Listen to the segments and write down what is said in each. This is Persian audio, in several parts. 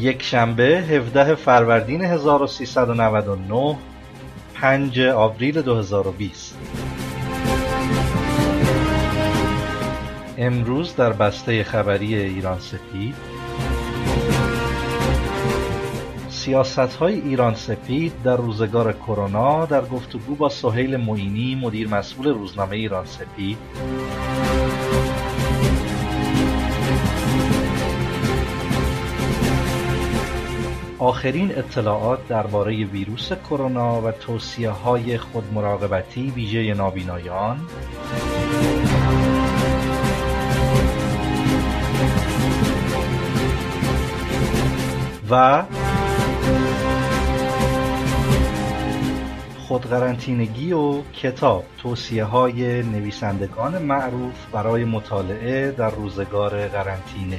یک شنبه 17 فروردین 1399 5 آوریل 2020. امروز در بسته خبری ایران سپید: سیاست‌های ایران سپید در روزگار کرونا در گفتگو با سهیل معینی، مدیر مسئول روزنامه ایران سپید. آخرین اطلاعات درباره ویروس کرونا و توصیه‌های خودمراقبتی ویژه نابینایان. و خودقرنطینگی و کتاب، توصیه‌های نویسندگان معروف برای مطالعه در روزگار قرنطینه.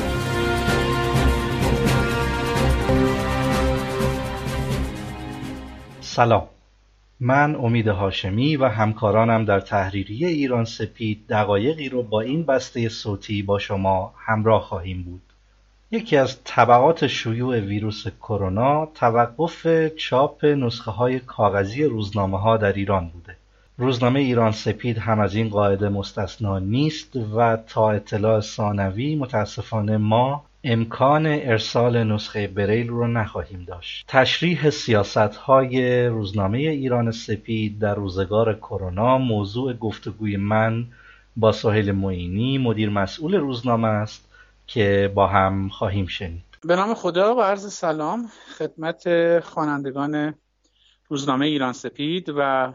سلام، من امید هاشمی و همکارانم در تحریریه ایران سپید دقایقی رو با این بسته صوتی با شما همراه خواهیم بود. یکی از تبعات شیوع ویروس کرونا توقف چاپ نسخه‌های کاغذی روزنامه‌ها در ایران بوده. روزنامه ایران سپید هم از این قاعده مستثنا نیست و تا اطلاع ثانوی متاسفانه ما امکان ارسال نسخه بریل رو نخواهیم داشت. تشریح سیاست‌های روزنامه ایران سپید در روزگار کرونا موضوع گفتگوی من با سهیل معینی، مدیر مسئول روزنامه است که با هم خواهیم شنید. به نام خدا و عرض سلام خدمت خوانندگان روزنامه ایران سپید و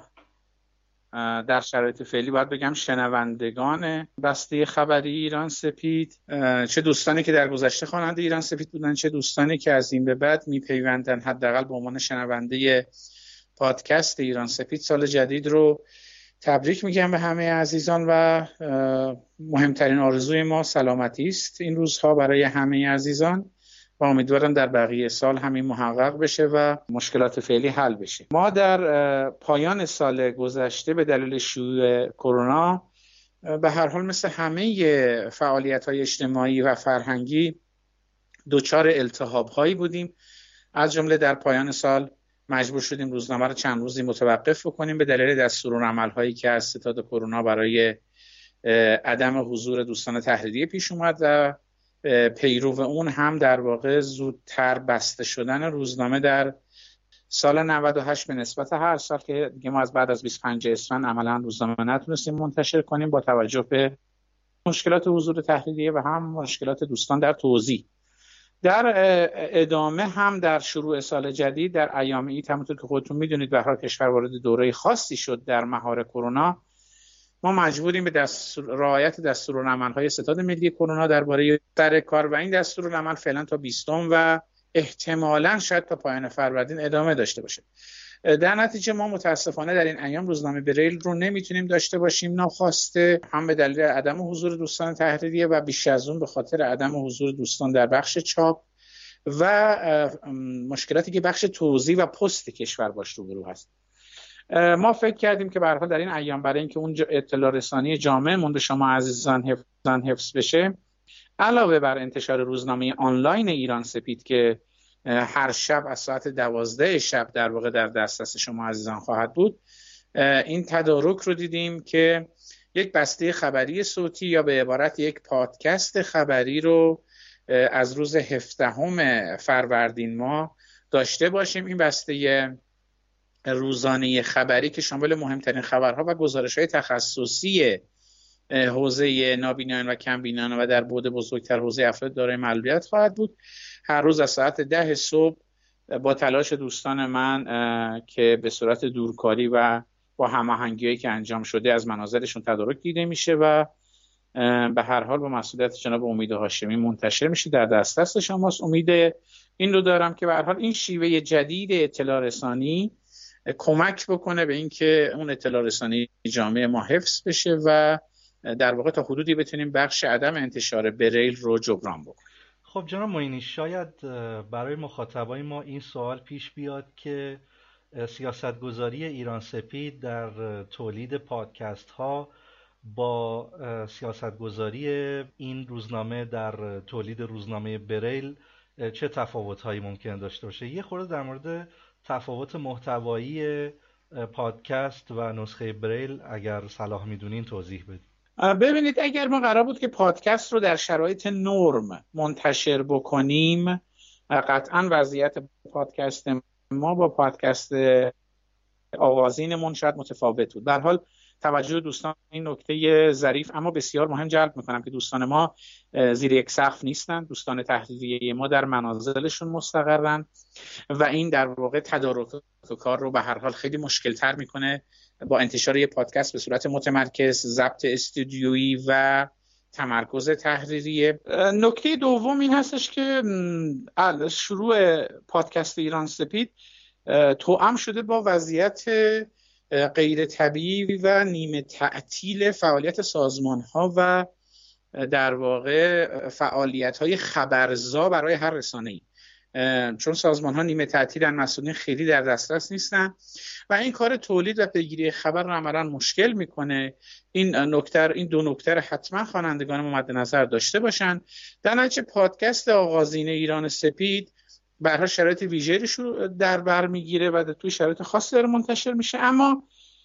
در شرایط فعلی باید بگم شنوندگان بسته خبری ایران سپید، چه دوستانی که در گذشته خواننده ایران سپید بودن، چه دوستانی که از این به بعد میپیوندن حداقل به عنوان شنونده پادکست ایران سپید. سال جدید رو تبریک میگم به همه عزیزان و مهمترین آرزوی ما سلامتی است این روزها برای همه عزیزان و امیدوارم در بقیه سال همین محقق بشه و مشکلات فعلی حل بشه. ما در پایان سال گذشته به دلیل شیوع کرونا به هر حال مثل همه فعالیت‌های اجتماعی و فرهنگی دچار التهاب‌هایی بودیم. از جمله در پایان سال مجبور شدیم روزنامه رو چند روزی متوقف بکنیم به دلیل دستورالعمل‌هایی که از ستاد کرونا برای عدم حضور دوستان تحریریه پیش اومد و پیرو اون هم در واقع زودتر بسته شدن روزنامه در سال 98 به نسبت هر سال که دیگه ما از بعد از 25 اسفند عملا روزنامه نتونستیم منتشر کنیم با توجه به مشکلات حضور تحریریه و هم مشکلات دوستان در توزیع. در ادامه هم در شروع سال جدید در ایام عید، همونطور که خودتون میدونید به هر حال کشور وارد دوره خاصی شد در مهار کرونا، ما مجبوریم به رعایت دستورالعمل‌های ستاد ملی کرونا درباره سر کار و این دستورالعمل فعلا تا 20 و احتمالاً شاید تا پایان فروردین ادامه داشته باشه. در نتیجه ما متاسفانه در این ایام روزنامه بریل رو نمیتونیم داشته باشیم ناخواسته، هم به دلیل عدم حضور دوستان تحریریه و بیش از اون به خاطر عدم حضور دوستان در بخش چاپ و مشکلاتی که بخش توزیع و پست کشور باش روبرو هست. ما فکر کردیم که به هر حال در این ایام برای اینکه اون اطلاع رسانی جامع مونده شما عزیزان حفظ بشه، علاوه بر انتشار روزنامه آنلاین ایران سپید که هر شب از ساعت 12 شب در واقع در دسترس شما عزیزان خواهد بود، این تدارک رو دیدیم که یک بسته خبری صوتی یا به عبارت یک پادکست خبری رو از روز 17 فروردین ما داشته باشیم. این بسته روزانه خبری که شامل مهمترین خبرها و گزارش‌های تخصصی حوزه نابینایان و کمبینان و در بعد بزرگتر حوزه افراد دارای معلولیت خواهد بود. هر روز از ساعت 10 صبح با تلاش دوستان من که به صورت دورکاری و با هماهنگی‌هایی که انجام شده از مناظرشون تدارک دیده میشه و به هر حال با مسئولیت جناب امید هاشمی منتشر میشه، در دسترس شماست. امید این رو دارم که به هر حال این شیوه جدید اطلاع رسانی کمک بکنه به اینکه اون اطلاع رسانی جامعه ما حفظ بشه و در واقع تا حدودی بتونیم بخش عدم انتشار بریل رو جبران بکنیم. خب جناب معینی، شاید برای مخاطبای ما این سوال پیش بیاد که سیاستگذاری ایران سپید در تولید پادکست ها با سیاستگذاری این روزنامه در تولید روزنامه بریل چه تفاوت‌هایی ممکن داشته باشه. یه خورده در مورد تفاوت محتوایی پادکست و نسخه بریل اگر صلاح میدونین توضیح بدید. ببینید، اگر ما قرار بود که پادکست رو در شرایط نرم منتشر بکنیم، قطعا وضعیت پادکست ما با پادکست آغازینمون شاید متفاوت بود. به هر حال توجه دوستان این نکته ظریف اما بسیار مهم جلب میکنم که دوستان ما زیر یک سقف نیستن. دوستان تحریریه ما در منازلشون مستقرن و این در واقع تدارک کار رو به هر حال خیلی مشکل تر میکنه با انتشار یک پادکست به صورت متمرکز، ضبط استودیویی و تمرکز تحریریه. نکته دوم این هستش که شروع پادکست ایران سپید توأم شده با وضعیت غیر طبیعی و نیمه تعطیل فعالیت سازمان‌ها و در واقع فعالیت‌های خبرزا برای هر رسانه‌ای، چون سازمان‌ها نیمه تعطیلن، مسئولین خیلی در دسترس نیستن و این کار تولید و پیگیری خبر رو عملاً مشکل میکنه. این دو نکته رو حتما خوانندگان ما مد نظر داشته باشن. در نتیجه پادکست آغازین ایران سپید به هر حال شرایط ویژه‌ای رو در بر میگیره و توی شرایط خاصی داره منتشر میشه، اما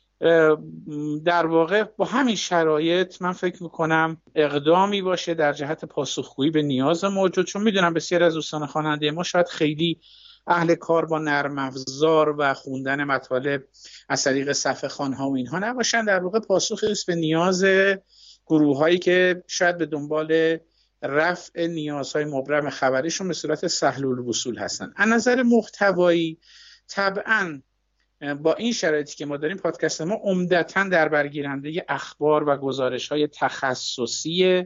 در واقع با همین شرایط من فکر میکنم اقدامی باشه در جهت پاسخگویی به نیاز موجود، چون میدونم بسیار از دوستان خواننده ما شاید خیلی اهل کار با نرم افزار و خوندن مطالب از طریق صفحه خوان‌ها و اینها نباشن. در واقع پاسخی است به نیاز گروه‌هایی که شاید به دنبال رفع نیازهای مبرم خبریشون به صورت سهل الوصول هستن. از نظر محتوایی طبعاً با این شرایطی که ما داریم پادکست ما عمدتاً در برگیرنده اخبار و گزارش‌های تخصصی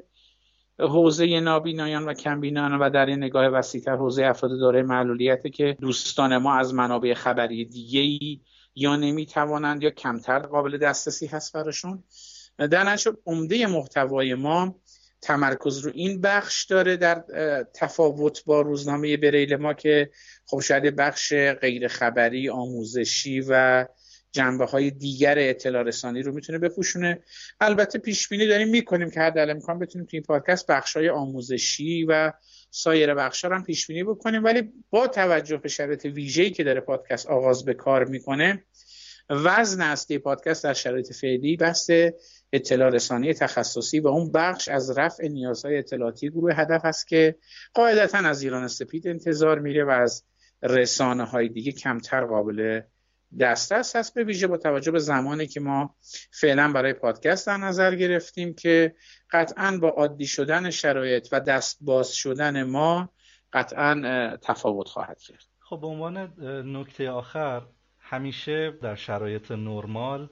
حوزه نابینایان و کمبینایان و در این نگاه وسیع‌تر حوزه افراد دارای معلولیت که دوستان ما از منابع خبری دیگه‌ای یا نمی‌توانند یا کمتر قابل دسترسی هست براشون. در نتیجه عمده محتوای ما تمرکز رو این بخش داره، در تفاوت با روزنامه بریل ما که خب شاید بخش غیر خبری، آموزشی و جنبه‌های دیگر اطلاع رسانی رو میتونه بپوشونه. البته پیش بینی داریم میکنیم که حد الامکان بتونیم تو این پادکست بخش‌های آموزشی و سایر بخش‌ها رو هم پیش بینی بکنیم، ولی با توجه به شرایط ویژه‌ای که داره پادکست آغاز به کار میکنه، وزن اصلی پادکست در شرایط فعلی بحث اطلاع رسانی تخصصی و اون بخش از رفع نیازهای اطلاعاتی گروه هدف است که قاعدتاً از ایران سپید انتظار میره و از رسانه‌های دیگه کمتر قابل دسترس هست، به ویژه با توجه به زمانی که ما فعلا برای پادکست در نظر گرفتیم که قطعاً با عادی شدن شرایط و دست باز شدن ما قطعاً تفاوت خواهد کرد. خب به عنوان نکته آخر، همیشه در شرایط نرمال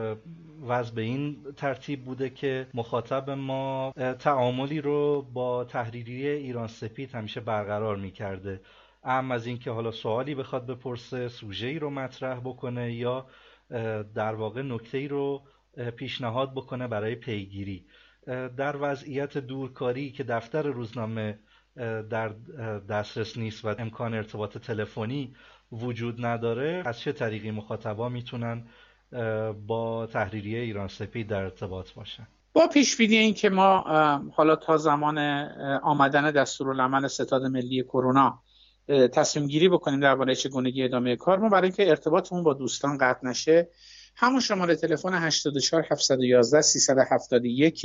وضع به این ترتیب بوده که مخاطب ما تعاملی رو با تحریریه ایران سپید همیشه برقرار می‌کرده، اهم از این که حالا سوالی بخواد بپرسه، سوژه‌ای رو مطرح بکنه یا در واقع نکته‌ای رو پیشنهاد بکنه برای پیگیری. در وضعیت دورکاری که دفتر روزنامه در دسترس نیست و امکان ارتباط تلفنی وجود نداره، از چه طریقی مخاطبا میتونن با تحریریه ایران سپید در ارتباط باشن؟ با پیش بینی این که ما حالا تا زمان آمدن دستورالعمل ستاد ملی کرونا تصمیم گیری بکنیم درباره چگونگی ادامه کار، ما برای اینکه ارتباطمون با دوستان قطع نشه همون شماره تلفن 84 711 371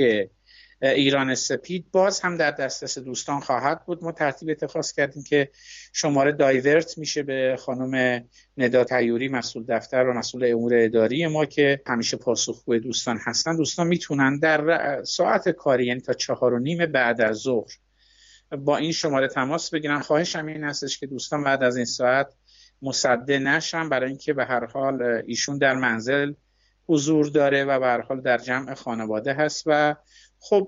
ایران سپید باز هم در دسترس دوستان خواهد بود. ما ترتیب اتخاذ کردیم که شماره دایورت میشه به خانم ندا طیوری، مسئول دفتر و مسئول امور اداری ما که همیشه پاسخگوی دوستان هستن. دوستان میتونن در ساعت کاری، یعنی تا 4:30 بعد از ظهر، با این شماره تماس بگیرن. خواهشم این هستش که دوستان بعد از این ساعت مصدع نشن، برای اینکه به هر حال ایشون در منزل حضور داره و به هر حال در جمع خانواده هست و خب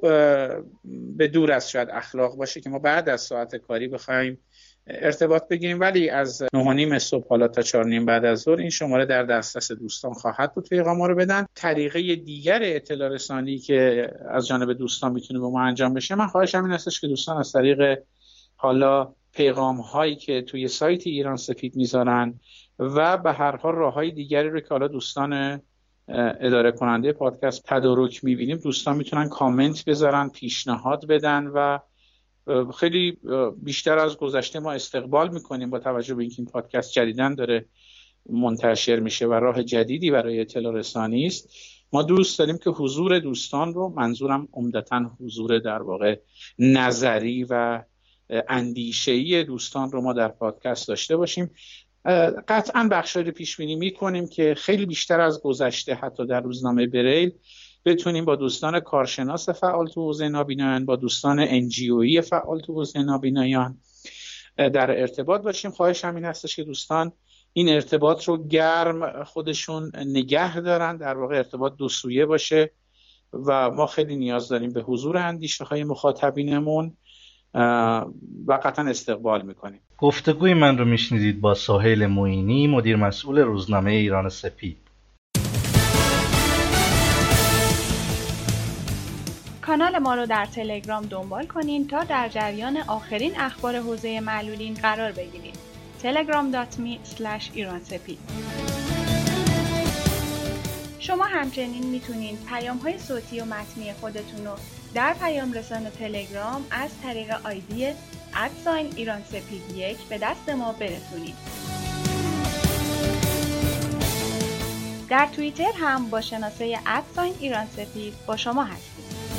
به دور از شاید اخلاق باشه که ما بعد از ساعت کاری بخوایم ارتباط بگیریم، ولی از 9:30 صبح حالا تا 4:30 بعد از ظهر این شماره در دسترس دوستان خواهد بود. پیغام رو بدن. طریقه دیگر اطلاع رسانی که از جانب دوستان میتونه به ما انجام بشه، من خواهشم این هستش که دوستان از طریق حالا پیغام هایی که توی سایت ایران سپید میذارن و به هر حال راههای دیگری رو که حالا دوستان اداره کننده پادکست تدارک میبینیم، دوستان میتونن کامنت بذارن، پیشنهاد بدن و خیلی بیشتر از گذشته ما استقبال میکنیم با توجه به اینکه این پادکست جدیداً داره منتشر میشه و راه جدیدی برای اطلاع رسانی است. ما دوست داریم که حضور دوستان رو، منظورم عمدتاً حضور در واقع نظری و اندیشه‌ای دوستان رو ما در پادکست داشته باشیم. قطعاً بخشی رو پیش بینی میکنیم که خیلی بیشتر از گذشته حتی در روزنامه بریل بتونیم با دوستان کارشناس فعال تو حوزه نابینایان، با دوستان NGOیی فعال تو حوزه نابینایان در ارتباط باشیم. خواهشم این هستش که دوستان این ارتباط رو گرم خودشون نگه دارن، در واقع ارتباط دو سویه باشه و ما خیلی نیاز داریم به حضور اندیشه‌های مخاطبینمون و قطعا استقبال میکنیم. گفتگوی من رو میشنیدید با سهیل معینی، مدیر مسئول روزنامه ایران سپید. کانال ما رو در تلگرام دنبال کنین تا در جریان آخرین اخبار حوزه معلولین قرار بگیرید. telegram.me/iransepid. شما همچنین میتونید پیام‌های صوتی و متنی خودتون رو در پیام رسان تلگرام از طریق آیدی @ایرانسپید1 به دست ما برسونید. در توییتر هم با شناسه @ایرانسپید با شما هستیم.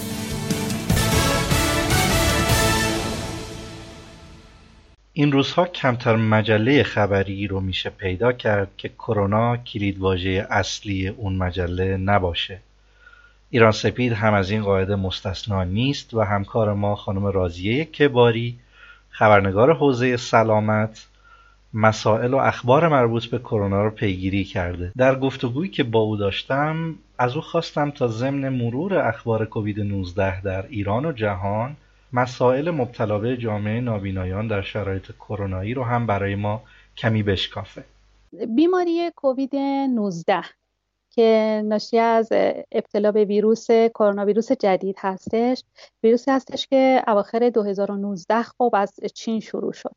این روزها کمتر مجله خبری رو میشه پیدا کرد که کرونا کلیدواژه اصلی اون مجله نباشه. ایران سپید هم از این قاعده مستثنا نیست و همکار ما خانم راضیه کباری، خبرنگار حوزه سلامت، مسائل و اخبار مربوط به کرونا رو پیگیری کرده. در گفتگویی که با او داشتم از او خواستم تا ضمن مرور اخبار کووید 19 در ایران و جهان، مسائل مبتلا به جامعه نابینایان در شرایط کرونایی رو هم برای ما کمی بشکافه. بیماری کووید 19 که ناشی از ابتلا به ویروس کرونا ویروس جدید هستش، ویروسی هستش که اواخر 2019 خب از چین شروع شد.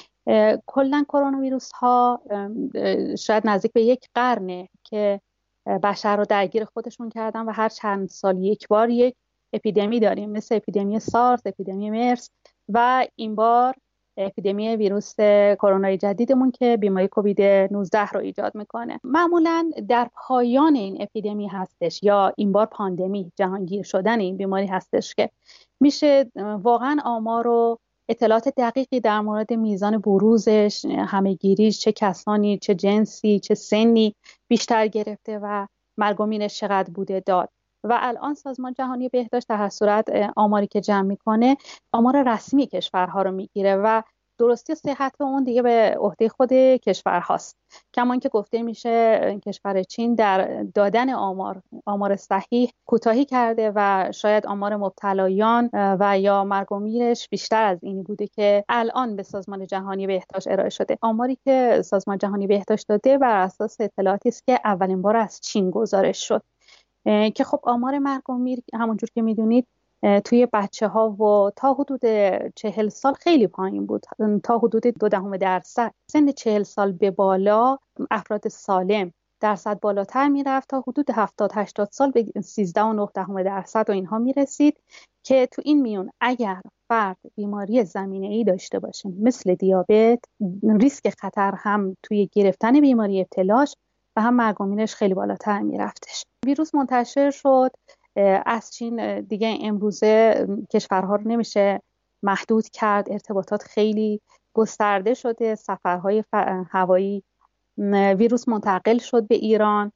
کلاً کرونا ویروس ها شاید نزدیک به یک قرنه که بشر رو درگیر خودشون کردن و هر چند سال یک بار یک اپیدمی داریم، مثل اپیدمی سارس، اپیدمی مرس و این بار اپیدمی ویروس کرونای جدیدمون که بیماری کووید 19 رو ایجاد میکنه. معمولا در پایان این اپیدمی هستش یا این بار پاندمی، جهانگیر شدن این بیماری هستش که میشه واقعا آمار و اطلاعات دقیقی در مورد میزان بروزش، همهگیریش، چه کسانی، چه جنسی، چه سنی بیشتر گرفته و مرگ و میرش چقدر بوده داد. و الان سازمان جهانی بهداشت در هر صورت آماری که جمع میکنه آمار رسمی کشورها رو میگیره و درستی و صحت اون دیگه به عهده خود کشورهاست. کمان که گفته میشه کشور چین در دادن آمار صحیح کوتاهی کرده و شاید آمار مبتلایان و یا مرگ و میرش بیشتر از اینی بوده که الان به سازمان جهانی بهداشت ارائه شده. آماری که سازمان جهانی بهداشت داده بر اساس اطلاعاتی است که اولین بار از چین گزارش شد که خب آمار مرگ و میر همونجور که میدونید توی بچه ها و تا حدود 40 سال خیلی پایین بود، تا حدود 0.2%. سن 40 سال به بالا افراد سالم درصد بالاتر میرفت تا حدود 70-80 سال به 13.9% و اینها میرسید که تو این میون اگر فرد بیماری زمینه‌ای داشته باشه مثل دیابت، ریسک خطر هم توی گرفتن بیماری ابتلاش و هم مرگ و میرش خیلی بالاتر میرفتش. ویروس منتشر شد از چین، دیگه امروزه کشورها رو نمیشه محدود کرد، ارتباطات خیلی گسترده شده، سفرهای هوایی، ویروس منتقل شد به ایران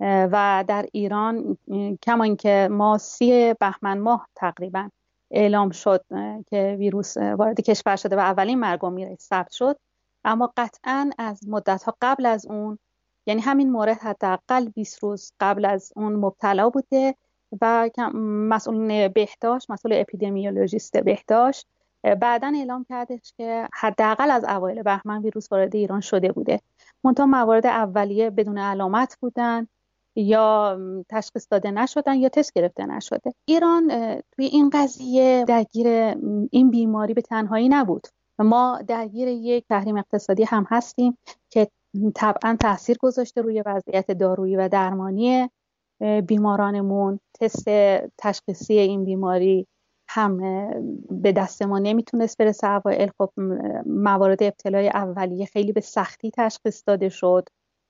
و در ایران کمان که ما 30 بهمن ماه تقریبا اعلام شد که ویروس وارد کشور شده و اولین مرگ و میر ثبت شد، اما قطعاً از مدت‌ها قبل از اون، یعنی همین مورد حداقل 20 روز قبل از اون مبتلا بوده و مسئول بهداشت، مسئول اپیدمیولوژیست بهداشت بعداً اعلام کردش که حداقل از اوایل بهمن ویروس وارد ایران شده بوده. منتها موارد اولیه بدون علامت بودن یا تشخیص داده نشدن یا تست گرفته نشده. ایران توی این قضیه درگیر این بیماری به تنهایی نبود. ما درگیر یک تحریم اقتصادی هم هستیم که طبعاً تاثیر گذاشته روی وضعیت دارویی و درمانی بیمارانمون. تست تشخیصی این بیماری هم به دست ما نمیتونست برسه اوایل. خب موارد ابتلای اولیه خیلی به سختی تشخیص داده شد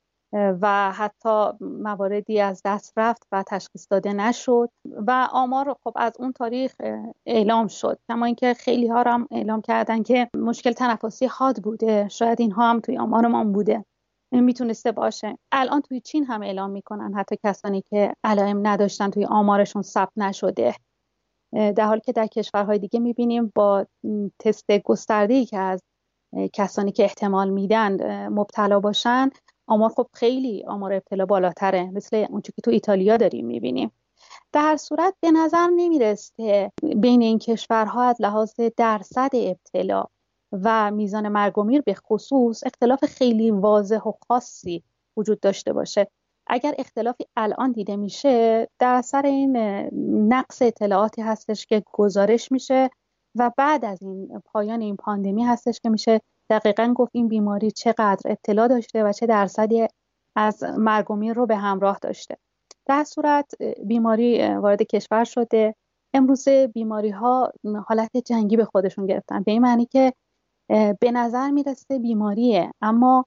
و حتی مواردی از دست رفت و تشخیص داده نشد و آمار خب از اون تاریخ اعلام شد، کما اینکه خیلی ها هم اعلام کردن که مشکل تنفسی حاد بوده، شاید اینها هم توی آمارمان بوده، میتونسته باشه. الان توی چین هم اعلام میکنن حتی کسانی که علائم نداشتن توی آمارشون ثبت نشده، در حالی که در کشورهای دیگه میبینیم با تست گسترده‌ای که از کسانی که احتمال میدن مبتلا باشن، آمار خب خیلی آمار ابتلا بالاتره، مثل اون چیزی که تو ایتالیا داریم میبینیم. در هر صورت به نظر نمیرسه بین این کشورها از لحاظ درصد ابتلا و میزان مرگ و میر به خصوص اختلاف خیلی واضح و خاصی وجود داشته باشه. اگر اختلافی الان دیده میشه در اثر این نقص اطلاعاتی هستش که گزارش میشه و بعد از این پایان این پاندمی هستش که میشه دقیقاً گفت این بیماری چقدر ابتلا داشته و چه درصدی از مرگ و میر رو به همراه داشته. در صورت بیماری وارد کشور شده، امروز بیماری ها حالت جنگی به خودشون گرفتن، به این معنی که به نظر میرسه بیماریه، اما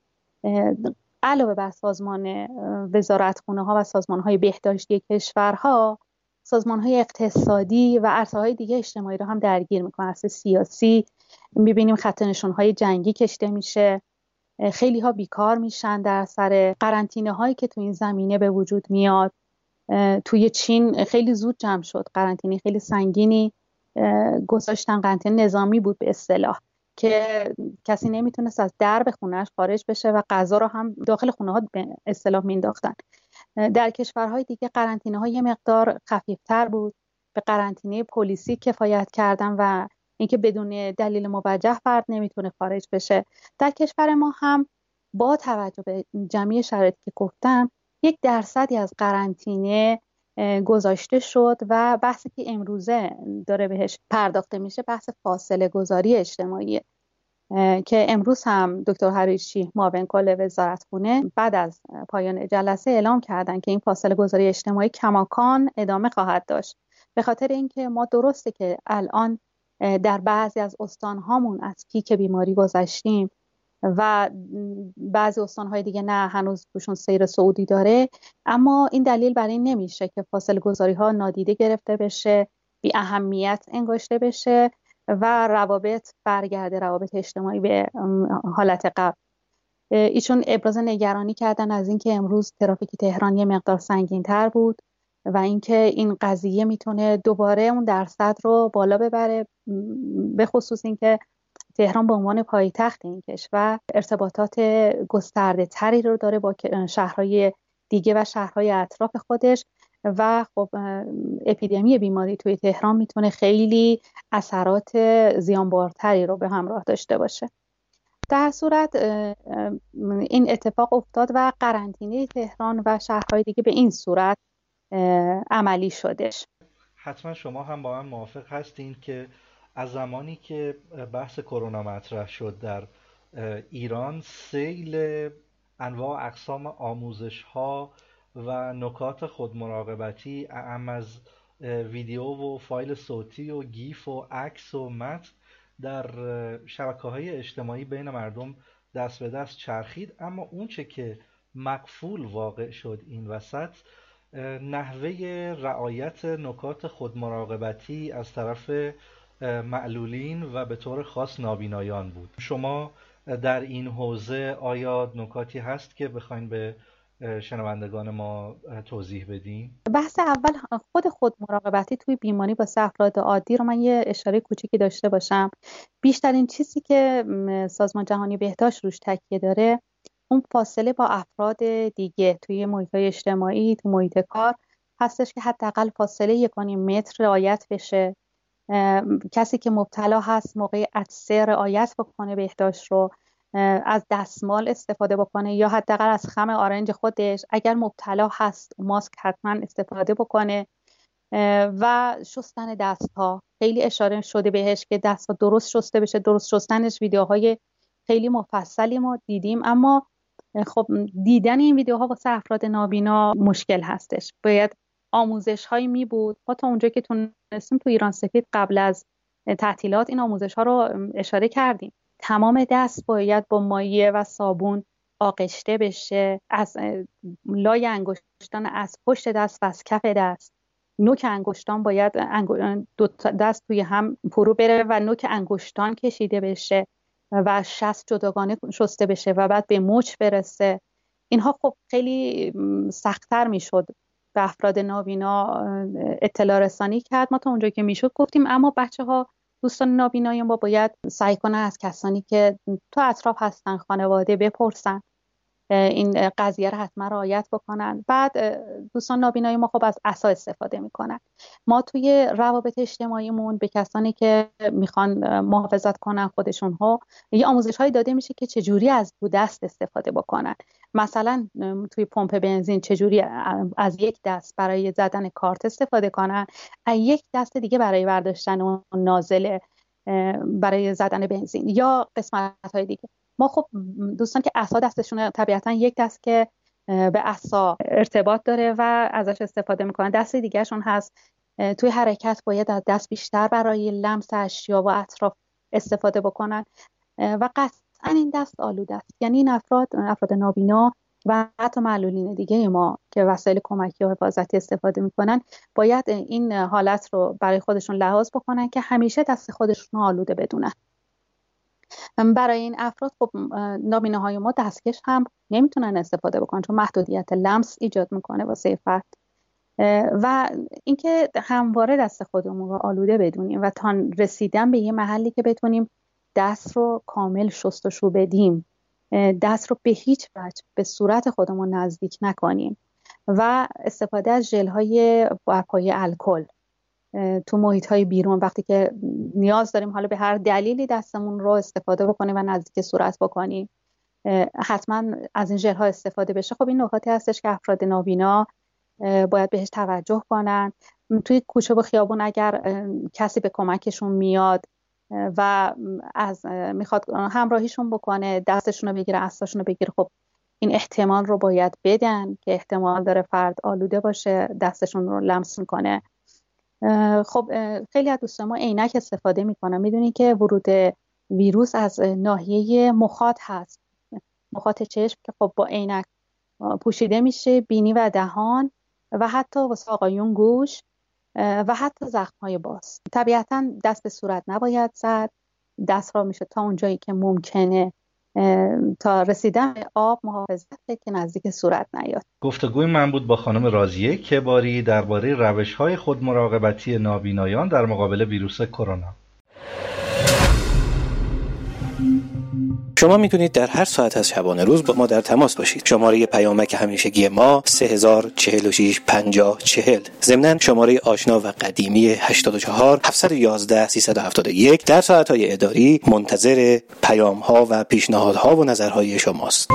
علاوه بر سازمان وزارتخونه ها و سازمان های بهداشتی کشورها، سازمان های اقتصادی و عرصه های دیگه اجتماعی رو هم درگیر میکنن. عرصه سیاسی میبینیم خط نشون های جنگی کشیده میشه، خیلی ها بیکار میشن در سر قرنطینه هایی که تو این زمینه به وجود میاد. توی چین خیلی زود جمع شد، قرنطینه خیلی سنگینی گذاشتن، قرنطینه نظامی بود به اصطلاح که کسی نمیتونست از درب خونهش خارج بشه و غذا رو هم داخل خونه ها به اصطلاح مینداختن. در کشورهای دیگه قرنطینه ها یه مقدار خفیفتر بود، به قرنطینه پلیسی کفایت کردن و اینکه بدون دلیل موجه فرد نمیتونه خارج بشه. در کشور ما هم با توجه به جمعی شرایطی که گفتم یک درصدی از قرنطینه گذاشته شد و بحثی که امروزه داره بهش پرداخته میشه بحث فاصله گذاری اجتماعی که امروز هم دکتر حریچی معاون کل وزارتخونه بعد از پایان جلسه اعلام کردن که این فاصله گذاری اجتماعی کماکان ادامه خواهد داشت، به خاطر اینکه ما درسته که الان در بعضی از استانهامون از پیک بیماری گذشتیم و بعضی استانهای دیگه نه، هنوز توشون سیر صعودی داره، اما این دلیل برای این نمیشه که فاصله گذاری ها نادیده گرفته بشه، بی اهمیت انگاشته بشه و روابط برگرده، روابط اجتماعی به حالت قبل. ایشون ابراز نگرانی کردن از اینکه امروز ترافیک تهران یه مقدار سنگین تر بود و اینکه این قضیه میتونه دوباره اون درصد رو بالا ببره، به خصوص اینکه تهران به عنوان پایتخت این کشور ارتباطات گسترده تری رو داره با شهرهای دیگه و شهرهای اطراف خودش و خب اپیدمی بیماری توی تهران میتونه خیلی اثرات زیانبارتری رو به همراه داشته باشه. در صورت این اتفاق افتاد و قرنطینه تهران و شهرهای دیگه به این صورت عملی شدش. حتما شما هم با من موافق هستین که از زمانی که بحث کرونا مطرح شد در ایران، سیل انواع اقسام آموزش ها و نکات خودمراقبتی اعم از ویدیو و فایل صوتی و گیف و عکس و متن در شبکه‌های اجتماعی بین مردم دست به دست چرخید. اما اون چه که مقفول واقع شد این وسط، نحوه رعایت نکات خودمراقبتی از طرف معلولین و به طور خاص نابینایان بود. شما در این حوزه آیا نکاتی هست که بخواین به شنوندگان ما توضیح بدین؟ بحث اول خود مراقبتی توی بیماری با افراد عادی رو من یه اشاره کوچیکی داشته باشم. بیشترین چیزی که سازمان جهانی بهداشت روش تکیه داره اون فاصله با افراد دیگه توی محیط‌های اجتماعی، تو محیط کار هستش که حداقل فاصله 1.5 متر رعایت بشه. کسی که مبتلا هست موقع عطسه رعایت بکنه بهداشت رو، از دستمال استفاده بکنه یا حداقل از خم آرنج خودش، اگر مبتلا هست ماسک حتما استفاده بکنه و شستن دست‌ها. خیلی اشاره شده بهش که دست‌ها درست شسته بشه. درست شستنش ویدیوهای خیلی مفصلی ما دیدیم، اما خب دیدن این ویدیوها واسه افراد نابینا مشکل هستش. باید آموزش هایی می بود. ما تا اونجایی که تونستیم تو ایران سپید قبل از تعطیلات این آموزش ها رو اشاره کردیم. تمام دست باید با مایع و صابون آغشته بشه، از لای انگشتان، از پشت دست و از کف دست. نوک انگشتان باید دو دست توی هم فرو بره و نوک انگشتان کشیده بشه و شست جداگانه شسته بشه و بعد به مچ برسه. اینها خب خیلی سخت‌تر میشد به افراد نابینا اطلاع رسانی کرد. ما تا اونجایی که میشد گفتیم، اما بچه‌ها، دوستان نابینای ما باید سعی کنن از کسانی که تو اطراف هستن، خانواده، بپرسن، این قضیه رو حتما رعایت بکنن. بعد دوستان نابینای ما خب از عصا استفاده میکنن. ما توی روابط اجتماعیمون به کسانی که میخوان محافظت کنن خودشون ها یه آموزش هایی داده میشه که چجوری از دست استفاده بکنن. مثلا توی پمپ بنزین چجوری از یک دست برای زدن کارت استفاده کنن، از یک دست دیگه برای برداشتن اون نازل برای زدن بنزین یا قسمت های دیگه. ما خب دوستان که عصا دستشونه، طبیعتا یک دست که به عصا ارتباط داره و ازش استفاده میکنن، دست دیگهشون هست توی حرکت باید از دست بیشتر برای لمس اشیا و اطراف استفاده بکنن و قطعا این دست آلوده است. یعنی این افراد نابینا و حتی معلولین دیگه ما که وسایل کمکی و حفاظتی استفاده میکنن باید این حالت رو برای خودشون لحاظ بکنن که همیشه دست خودشون آلوده بدونن. برای این افراد خب نابیناهای ما دستکش هم نمیتونن استفاده بکنن چون محدودیت لمس ایجاد میکنه واسه فرد. و اینکه همواره دست خودمون رو آلوده بدونیم و تا رسیدن به یه محلی که بتونیم دست رو کامل شستشو بدیم، دست رو به هیچ وجه به صورت خودمون نزدیک نکنیم و استفاده از ژل‌های برپایه الکل تو محیط‌های بیرون وقتی که نیاز داریم حالا به هر دلیلی دستمون رو استفاده بکنیم و نزدیک صورت بکنیم، حتما از این ژل‌ها استفاده بشه. خب این نکاتی هستش که افراد نابینا باید بهش توجه کنن. توی کوچه و خیابون اگر کسی به کمکشون میاد و میخواد همراهیشون بکنه، دستشون رو بگیره، عصاشون رو بگیره، خب این احتمال رو باید بدن که احتمال داره فرد آلوده باشه، دستشون رو لمس میکنه. خب خیلی از دوستان ما عینک استفاده میکنن. میدونین که ورود ویروس از ناحیه مخاط هست، مخاط چشم که خب با عینک پوشیده میشه، بینی و دهان و حتی واسه آقایون گوش و حتی زخم‌های باز. طبیعتاً دست به صورت نباید زد، دست را میشه تا اونجایی که ممکنه تا رسیدن به آب محافظت که نزدیک صورت نیاد. گفتگوی من بود با خانم راضیه کباری درباره روش‌های خودمراقبتی نابینایان در مقابل ویروس کرونا. شما میتونید در هر ساعت از شبانه روز با ما در تماس باشید. شماره پیامک همیشگی ما 3046 50 40. ضمناً شماره آشنا و قدیمی 84 711 371 در ساعت‌های اداری منتظر پیام‌ها و پیشنهادها و نظرهای شماست.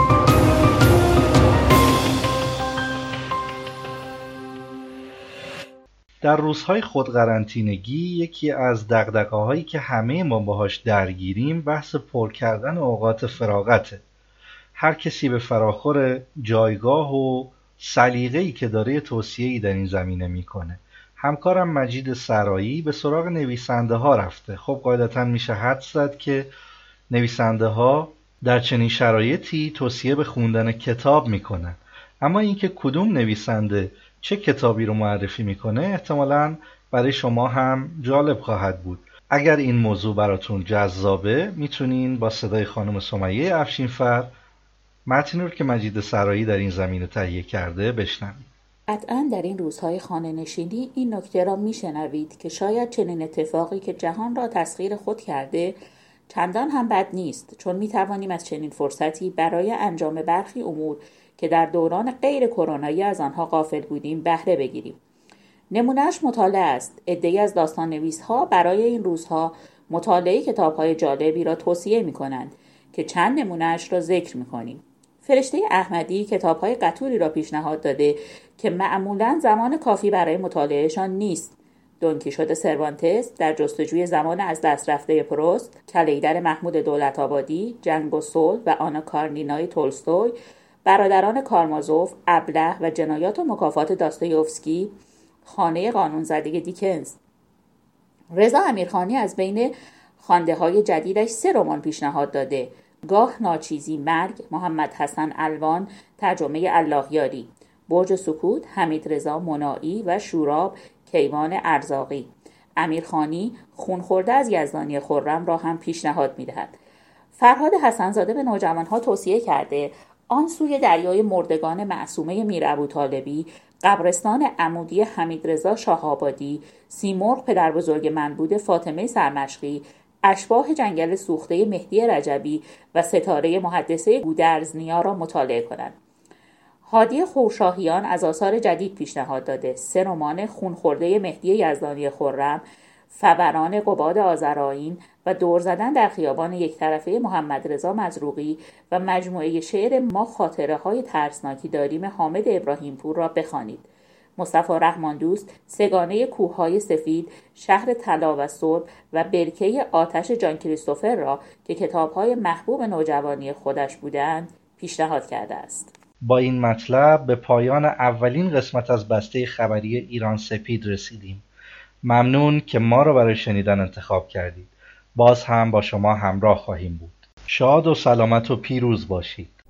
در روزهای خودقرنطینگی یکی از دغدغه‌هایی که همه ما باهاش درگیریم بحث پر کردن اوقات فراغته. هر کسی به فراخور جایگاه و سلیقه‌ای که داره توصیه‌ای در این زمینه میکنه. همکارم مجید سرایی به سراغ نویسنده ها رفته. خب قاعدتاً میشه حدس زد که نویسنده ها در چنین شرایطی توصیه به خوندن کتاب میکنن. اما اینکه کدوم نویسنده چه کتابی رو معرفی میکنه احتمالاً برای شما هم جالب خواهد بود. اگر این موضوع براتون جذابه میتونین با صدای خانم سمیه افشینفر متنی رو که مجید سرایی در این زمینه تهیه کرده بشنوید. قطعاً در این روزهای خانه نشینی این نکته را میشنوید که شاید چنین اتفاقی که جهان را تسخیر خود کرده چندان هم بد نیست، چون میتوانیم از چنین فرصتی برای انجام برخی امور که در دوران غیر کرونایی از آنها غافل بودیم بهره بگیریم. نمونهش مطالعه است. عده‌ای از داستان نویس‌ها برای این روزها مطالعه کتاب‌های جالبی را توصیه می‌کنند که چند نمونهش را ذکر می‌کنیم. فرشته احمدی کتاب‌های قطوری را پیشنهاد داده که معمولاً زمان کافی برای مطالعهشان نیست. دون کیشوت سروانتس، در جستجوی زمان از دست رفته پروست، کلیدر محمود دولت‌آبادی، جنگ و صلح و آنا کارنینای تولستوی، برادران کارمازوف، ابله و جنایات و مکافات داستایوفسکی، خانه قانونزده دیکنز. رضا امیرخانی از بین خوانده‌های جدیدش 3 رمان پیشنهاد داده: گاه ناچیزی مرگ، محمد حسن الوان، ترجمه الله یاری، برج سکوت، حمید رضا مناعی و شوراب کیوان ارزاقی. امیرخانی خون خورده از یزدانی خرم را هم پیشنهاد می‌دهد. فرهاد حسن‌زاده به نوجوانها توصیه کرده آن سوی دریای مردگان معصومه میر ابوطالبی، قبرستان عمودی حمیدرضا شاه‌آبادی، سیمرغ پدر بزرگ من بود فاطمه سرمشقی، اشباح جنگل سوخته مهدی رجبی و ستاره محدثه گودرزنیا را مطالعه کنند. هادی خورشاهیان از آثار جدید پیشنهاد داده: 3 رمان خون خورده مهدی یزدانی خرم، فوران قباد آذرآیین و دور زدن در خیابان یک طرفه محمد رضا مزروقی و مجموعه شعر ما خاطره های ترسناکی داریم حامد ابراهیم پور را بخوانید. مصطفی رحماندوست سگانه کوههای سفید، شهر طلا و صلح و برکه آتش جان کریستوفر را که کتابهای محبوب نوجوانی خودش بودند پیشنهاد کرده است. با این مطلب به پایان اولین قسمت از بسته خبری ایران سپید رسیدیم. ممنون که ما را برای شنیدن انتخاب کردید. باز هم با شما همراه خواهیم بود. شاد و سلامت و پیروز باشید.